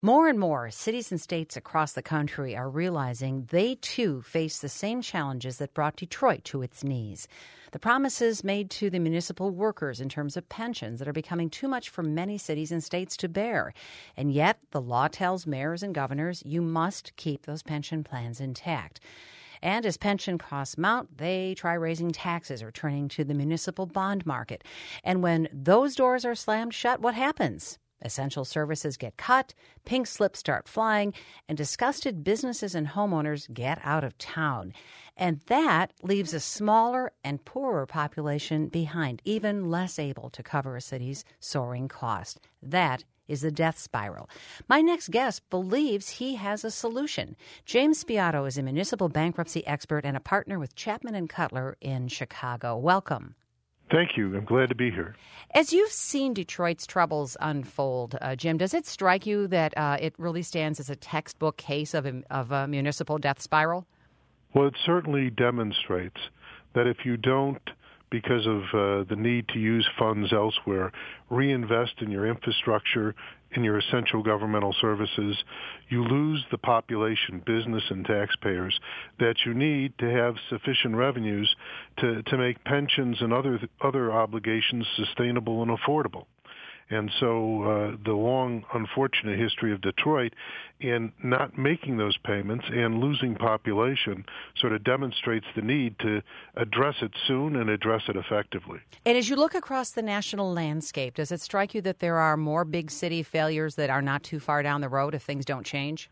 More and more cities and states across the country are realizing they, too, face the same challenges that brought Detroit to its knees. The promises made to the municipal workers in terms of pensions that are becoming too much for many cities and states to bear. And yet, the law tells mayors and governors you must keep those pension plans intact. And as pension costs mount, they try raising taxes or turning to the municipal bond market. And when those doors are slammed shut, what happens? Essential services get cut, pink slips start flying, and disgusted businesses and homeowners get out of town. And that leaves a smaller and poorer population behind, even less able to cover a city's soaring cost. That is the death spiral. My next guest believes he has a solution. James Spiotto is a municipal bankruptcy expert and a partner with Chapman & Cutler in Chicago. Welcome. Thank you. I'm glad to be here. As you've seen Detroit's troubles unfold, Jim, does it strike you that it really stands as a textbook case of a municipal death spiral? Well, it certainly demonstrates that if you don't, because of the need to use funds elsewhere, reinvest in your infrastructure, in your essential governmental services, you lose the population, business and taxpayers that you need to have sufficient revenues to make pensions and other obligations sustainable and affordable. And so the long, unfortunate history of Detroit in not making those payments and losing population sort of demonstrates the need to address it soon and address it effectively. And as you look across the national landscape, does it strike you that there are more big city failures that are not too far down the road if things don't change?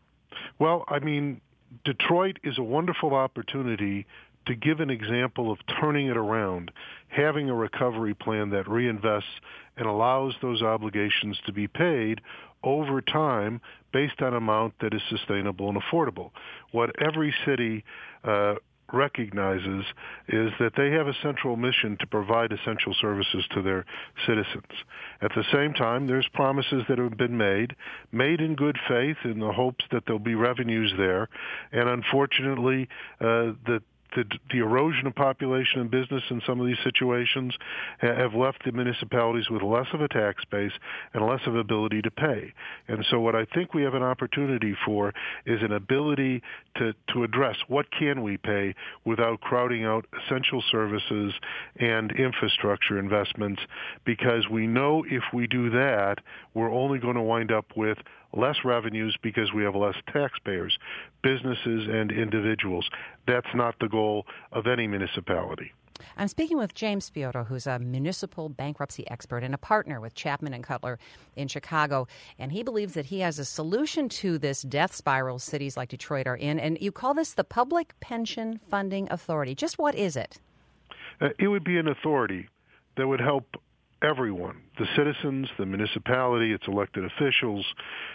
Well, I mean, Detroit is a wonderful opportunity to give an example of turning it around, having a recovery plan that reinvests and allows those obligations to be paid over time based on amount that is sustainable and affordable. What every city recognizes is that they have a central mission to provide essential services to their citizens. At the same time, there's promises that have been made in good faith in the hopes that there'll be revenues there, and unfortunately, the erosion of population and business in some of these situations have left the municipalities with less of a tax base and less of ability to pay. And so what I think we have an opportunity for is an ability to address what can we pay without crowding out essential services and infrastructure investments, because we know if we do that, we're only going to wind up with less revenues because we have less taxpayers, businesses and individuals. That's not the goal of any municipality. I'm speaking with James Spiotto, who's a municipal bankruptcy expert and a partner with Chapman & Cutler in Chicago. And he believes that he has a solution to this death spiral cities like Detroit are in. And you call this the Public Pension Funding Authority. Just what is it? It would be an authority that would help everyone, the citizens, the municipality, its elected officials,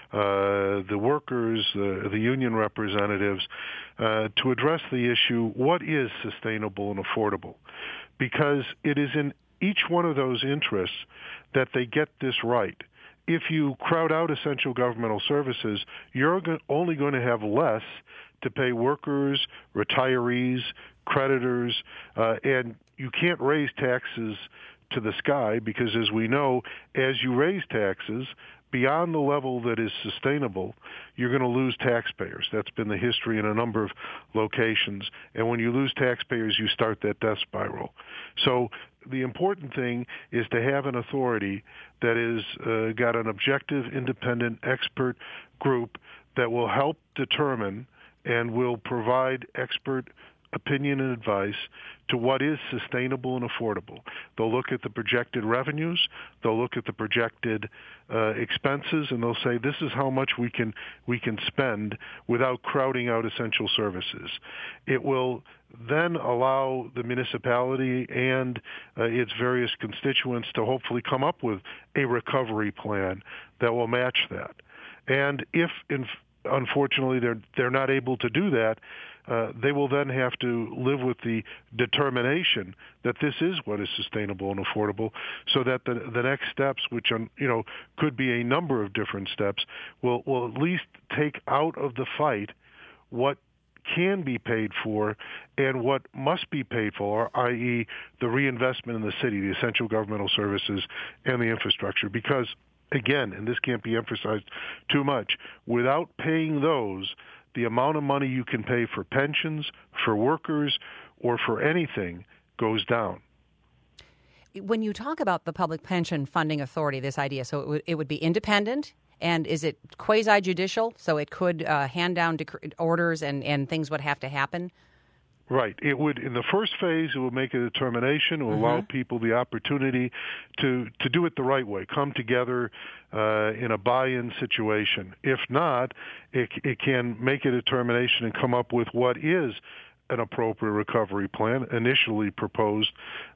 the workers, the union representatives, to address the issue, what is sustainable and affordable? Because it is in each one of those interests that they get this right. If you crowd out essential governmental services, you're only going to have less to pay workers, retirees, creditors, and you can't raise taxes to the sky, because as we know, as you raise taxes beyond the level that is sustainable, you're going to lose taxpayers. That's been the history in a number of locations. And when you lose taxpayers, you start that death spiral. So the important thing is to have an authority that is got an objective, independent expert group that will help determine and will provide expert opinion and advice to what is sustainable and affordable. They'll look at the projected revenues, they'll look at the projected expenses, and they'll say this is how much we can spend without crowding out essential services. It will then allow the municipality and its various constituents to hopefully come up with a recovery plan that will match that. And if unfortunately they're not able to do that, they will then have to live with the determination that this is what is sustainable and affordable, so that the next steps, which could be a number of different steps, will at least take out of the fight what can be paid for and what must be paid for, i.e. the reinvestment in the city, the essential governmental services, and the infrastructure. Because again, and this can't be emphasized too much, without paying those, the amount of money you can pay for pensions, for workers, or for anything goes down. When you talk about the Public Pension Funding Authority, this idea, so it would be independent, and is it quasi-judicial, so it could hand down orders and things would have to happen? Right. It would, in the first phase, it will make a determination. It will allow people the opportunity to do it the right way, come together in a buy-in situation. If not, it can make a determination and come up with what is an appropriate recovery plan initially proposed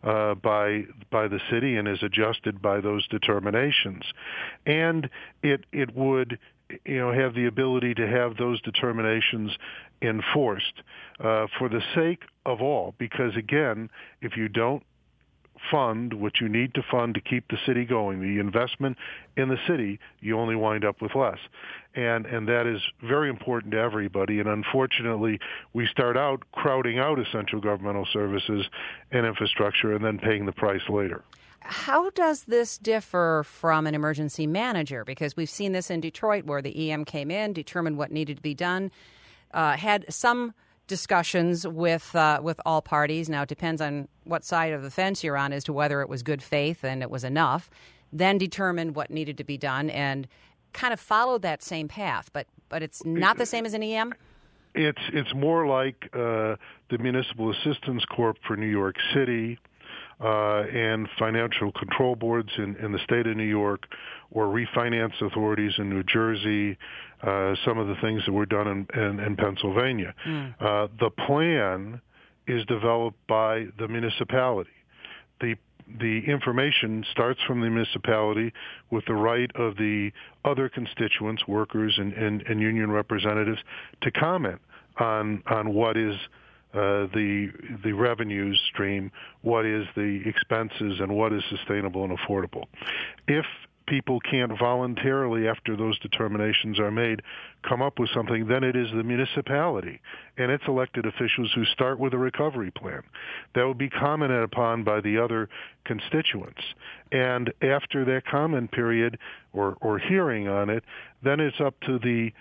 by the city and is adjusted by those determinations. And it would have the ability to have those determinations enforced for the sake of all. Because, again, if you don't fund what you need to fund to keep the city going, the investment in the city, you only wind up with less. And that is very important to everybody. And unfortunately, we start out crowding out essential governmental services and infrastructure and then paying the price later. How does this differ from an emergency manager? Because we've seen this in Detroit where the EM came in, determined what needed to be done, had some discussions with all parties. Now, it depends on what side of the fence you're on as to whether it was good faith and it was enough, then determined what needed to be done and kind of followed that same path. But it's not the same as an EM? It's more like the Municipal Assistance Corp for New York City, and financial control boards in the state of New York, or refinance authorities in New Jersey, some of the things that were done in Pennsylvania. The plan is developed by the municipality. The information starts from the municipality with the right of the other constituents, workers and union representatives, to comment on what is the revenue stream, what is the expenses, and what is sustainable and affordable. If people can't voluntarily, after those determinations are made, come up with something, then it is the municipality and its elected officials who start with a recovery plan. That will be commented upon by the other constituents. And after that comment period or hearing on it, then it's up to the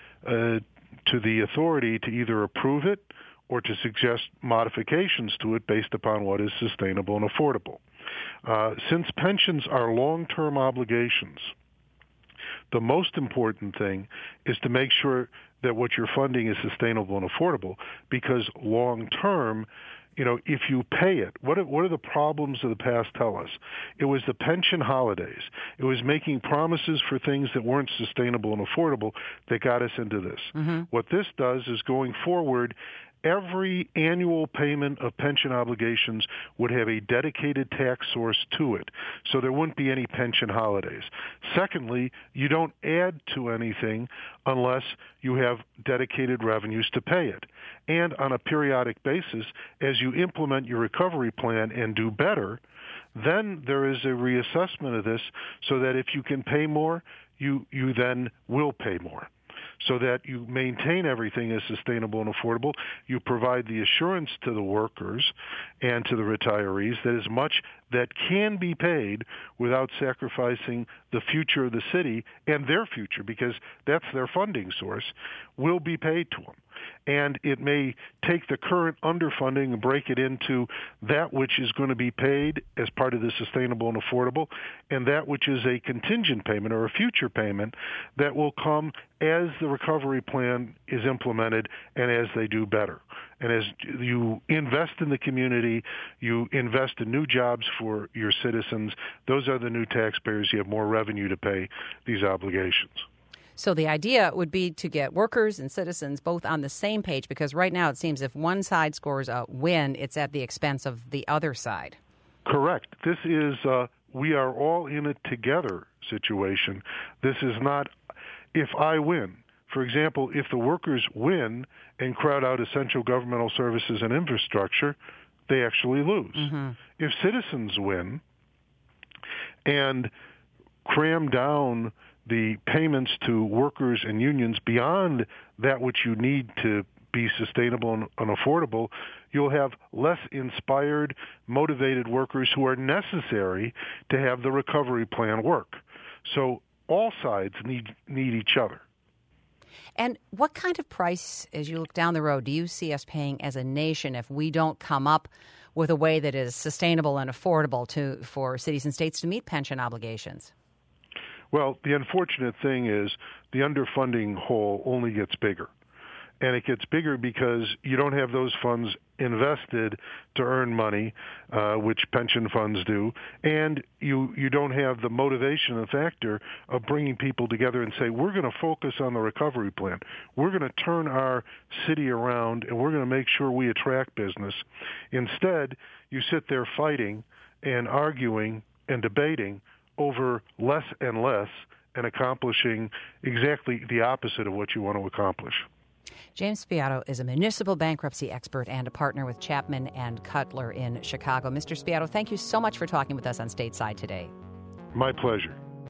authority to either approve it or to suggest modifications to it based upon what is sustainable and affordable. Since pensions are long-term obligations, the most important thing is to make sure that what you're funding is sustainable and affordable, because long-term, if you pay it, what are the problems of the past tell us? It was the pension holidays. It was making promises for things that weren't sustainable and affordable that got us into this. What this does is, going forward, every annual payment of pension obligations would have a dedicated tax source to it, so there wouldn't be any pension holidays. Secondly, you don't add to anything unless you have dedicated revenues to pay it. And on a periodic basis, as you implement your recovery plan and do better, then there is a reassessment of this so that if you can pay more, you then will pay more, so that you maintain everything as sustainable and affordable. You provide the assurance to the workers and to the retirees that as much that can be paid without sacrificing the future of the city and their future, because that's their funding source, will be paid to them. And it may take the current underfunding and break it into that which is going to be paid as part of the sustainable and affordable, and that which is a contingent payment or a future payment that will come as the recovery plan is implemented and as they do better. And as you invest in the community, you invest in new jobs for your citizens, those are the new taxpayers. You have more revenue to pay these obligations. So the idea would be to get workers and citizens both on the same page, because right now it seems if one side scores a win, it's at the expense of the other side. Correct. This is we are all in it together situation. This is not if I win. For example, if the workers win and crowd out essential governmental services and infrastructure, they actually lose. If citizens win and cram down the payments to workers and unions beyond that which you need to be sustainable and affordable, you'll have less inspired, motivated workers who are necessary to have the recovery plan work. So all sides need each other. And what kind of price, as you look down the road, do you see us paying as a nation if we don't come up with a way that is sustainable and affordable for cities and states to meet pension obligations? Well, the unfortunate thing is the underfunding hole only gets bigger. And it gets bigger because you don't have those funds invested to earn money, which pension funds do, and you don't have the motivation and factor of bringing people together and say, we're going to focus on the recovery plan. We're going to turn our city around, and we're going to make sure we attract business. Instead, you sit there fighting and arguing and debating over less and less and accomplishing exactly the opposite of what you want to accomplish. James Spiotto is a municipal bankruptcy expert and a partner with Chapman and Cutler in Chicago. Mr. Spiotto, thank you so much for talking with us on Stateside today. My pleasure.